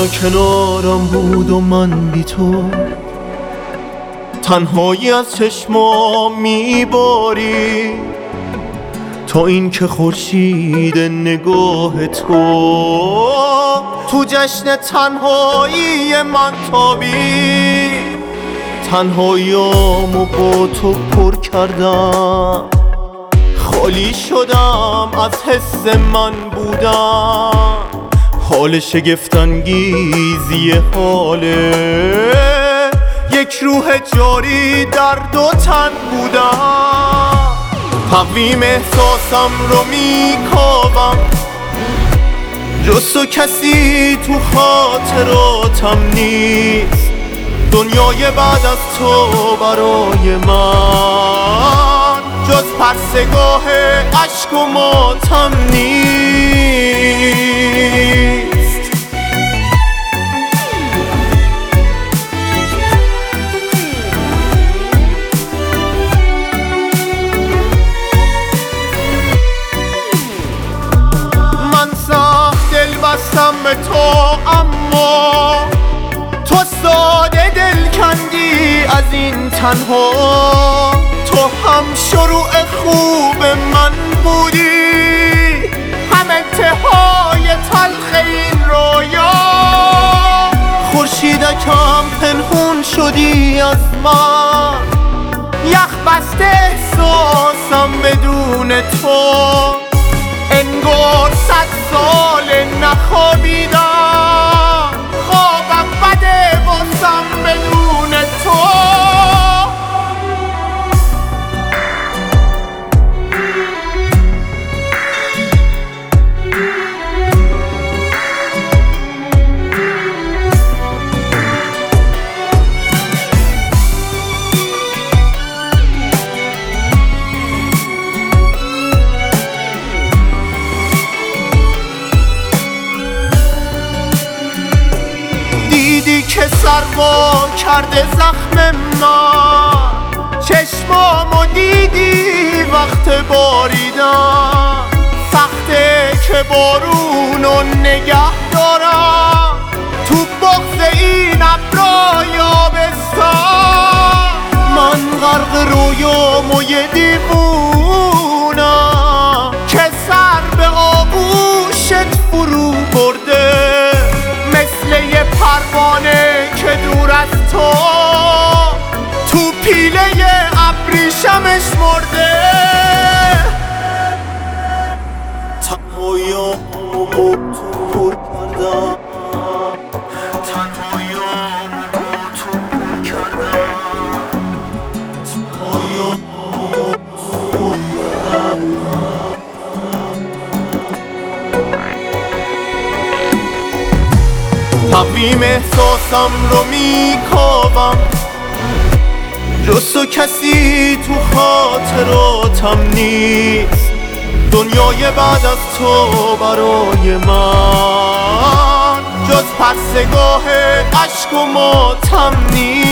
دنیا کنارم بود و من بی تو تنهایی از چشمام میباری تا این که خورشید نگاه تو جشن تنهایی من تابی تنهاییامو با تو پر کردم خالی شدم از حس من بودم حال شگفت‌انگیزی حاله یک روح جاری در دو تن بودم تقویم احساسم رو میکاوم جز تو کسی تو خاطراتم نیست دنیای بعد از تو برای من جز پرسگاه عشق و ماتم نیست بستم به تو اما تو ساده دل کندی از این تنها تو هم شروع خوب من بودی هم انتهای تلخ این رویا خورشیدکم پنهون شدی از من یخ بسته احساسم بدون تو انگار 100 سال نخوابیدم خوابم بده بازم بدون تو دیدی که سرما کرده زخم من چشمامو دیدی وقت باریدن سخته که بارونو نگه دارم تو بغض این ابرای آبستان من غرق رویامو یه دیوونم که سر به آغوشت فرو برده مثل یه پروانه که دور از تو پیله ابریشمش مرده تنهاییامو با تو پر کردم تنهاییامو با تو پر کردم تنهاییامو با تو پر کردم تقویم احساسم رو میکاوم جز تو کسی تو خاطراتم نیست دنیای بعد از تو برای من جز پرسگاه عشق و ماتم نیست